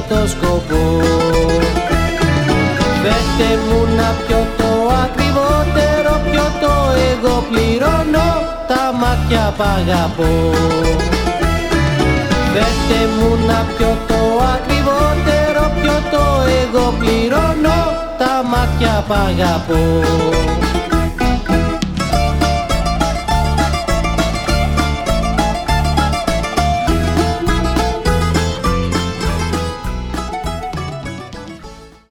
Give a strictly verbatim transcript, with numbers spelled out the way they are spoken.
στετοσκοπό. Δέστε μου να πιω το ακριβότερο, πιω το εγώ πληρώνω, τα μάτια π' αγαπώ. Δέστε μου να πιω το ακριβότερο, πιω το εγώ πληρώνω, τα μάτια π' αγαπώ.